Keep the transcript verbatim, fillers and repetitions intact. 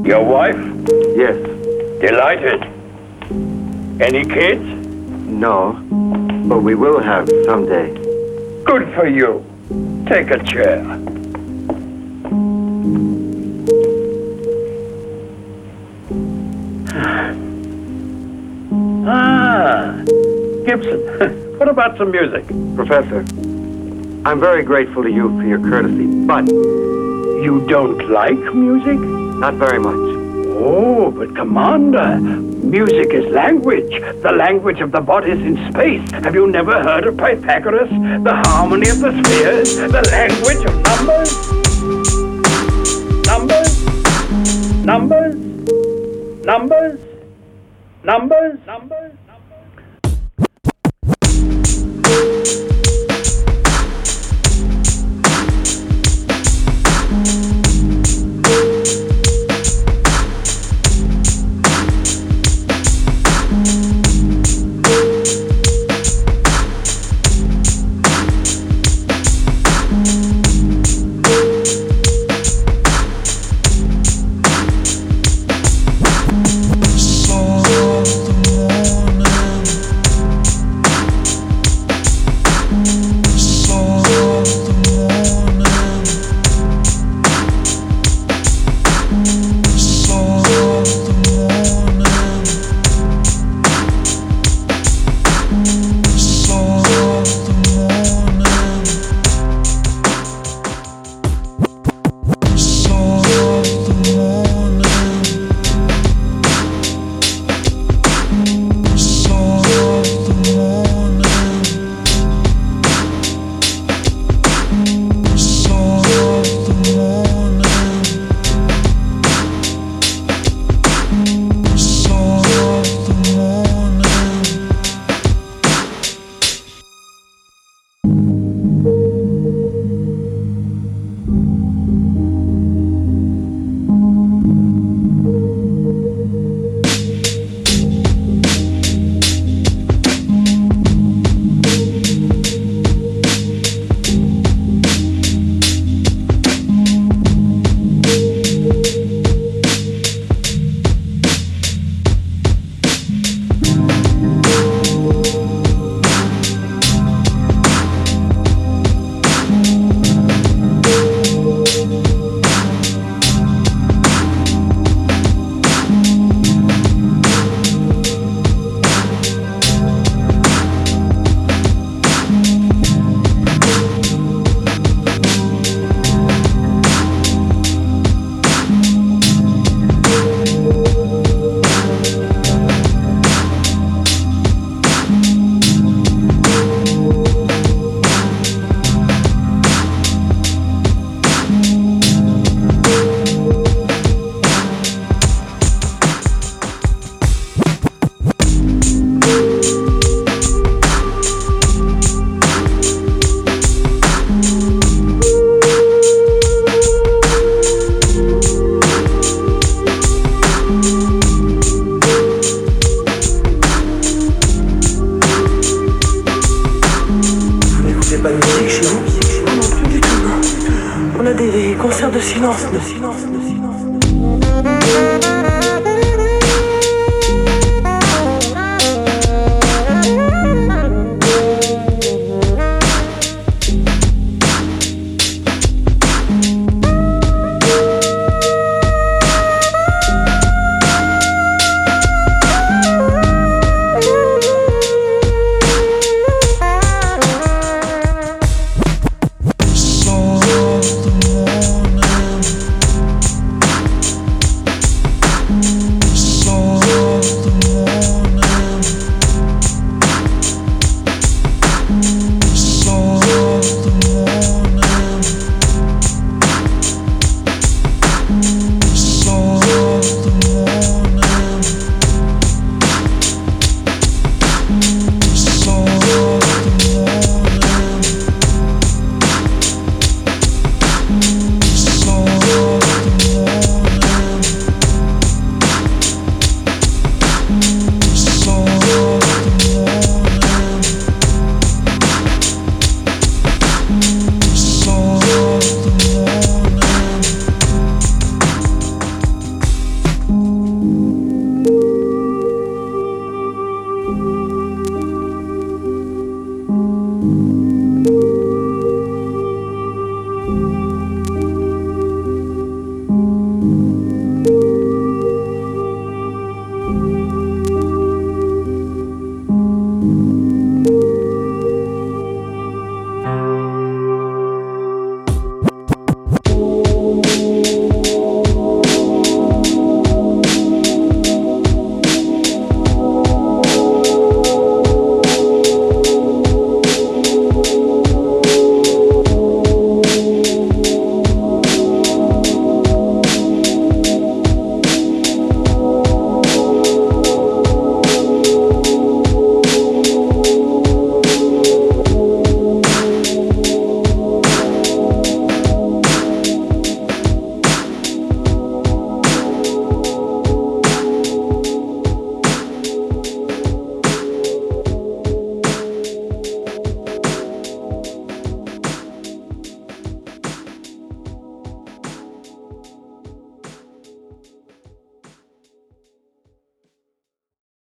Your wife? Yes. Delighted. Any kids? No. But we will have someday. Good for you. Take a chair. Ah, Gibson. What about some music? Professor, I'm very grateful to you for your courtesy, but You don't like music? not very much. Oh, but Commander, music is language. The language of the bodies in space. Have you never heard of Pythagoras? The harmony of the spheres? The language of numbers? Numbers? Numbers? Numbers? Numbers? Numbers?